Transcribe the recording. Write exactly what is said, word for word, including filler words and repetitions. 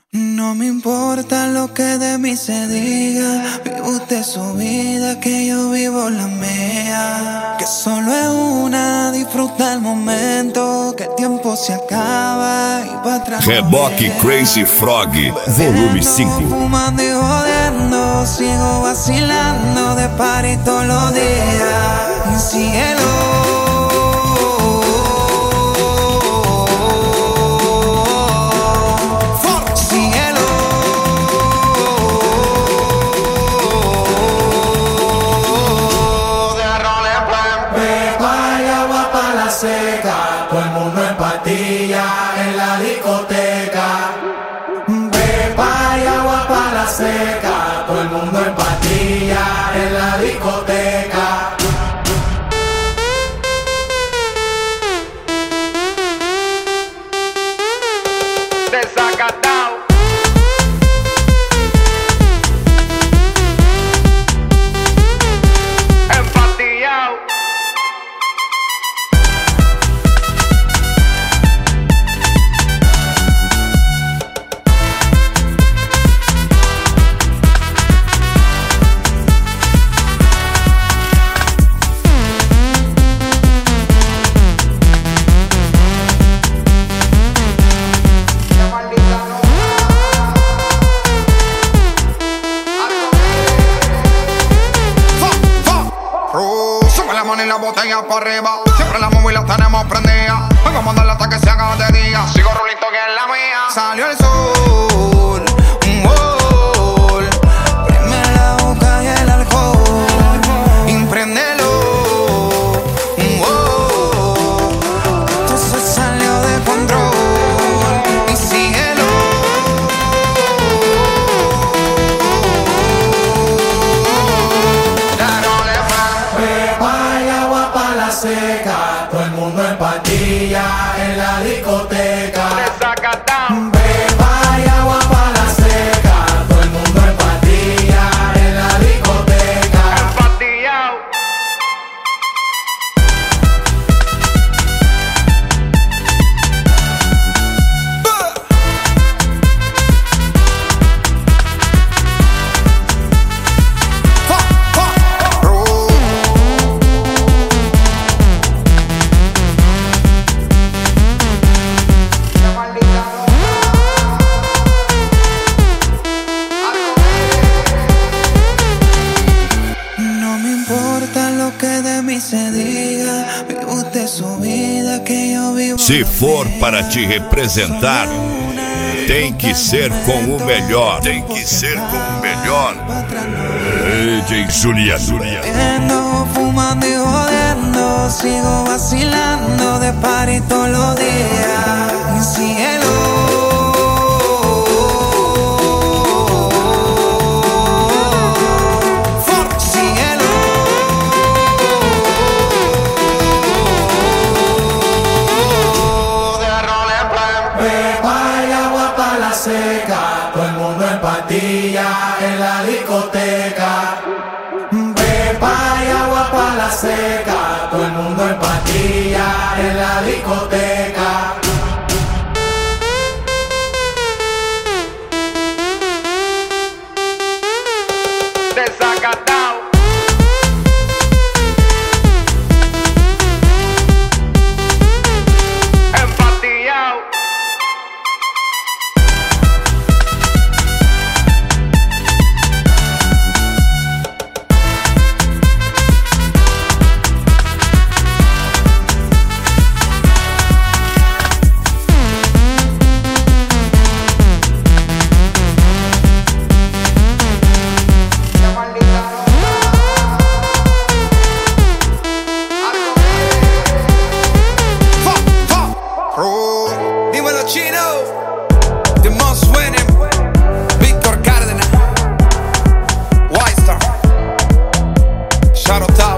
No me importa lo que de mí se diga, vive usted su vida, que yo vivo la mía. Que solo es una, disfruta el momento, que el tiempo se acaba y para atrás. Reboque Crazy Frog, volume cinco. Fumando y jodiendo, sigo vacilando de party todos los días. Y síguelo. Seca, todo el mundo en patilla en la discoteca. Pepa y agua para la seca, todo el mundo en patilla en la discoteca. Desacatao. Empatillao. Y la botella para arriba, siempre la móvil la tenemos prendida. Hoy vamos a darle hasta que se haga de día. Sigo rulito que es la mía. Salió el sol, un gol. Preme la boca y el alcohol, impréndelo, un gol. Esto se salió de control y síguelo. Seca, todo el mundo en patilla en la discoteca. Desacatao. Pepa y agua para la seca, todo el mundo en patilla en la discoteca. Empatillao. Se diga, vive usted su vida, que yo vivo. Se for para te representar, tem que ser com o melhor. Tem que ser com o melhor. D J Juliano. Fumando y jodiendo, sigo vacilando de party todos los días. Y síguelo. Seca, todo el mundo en patilla en la discoteca. Pepa y agua para la seca, todo el mundo en patilla en la discoteca. Desacatao. Empatillao. Shadow Top.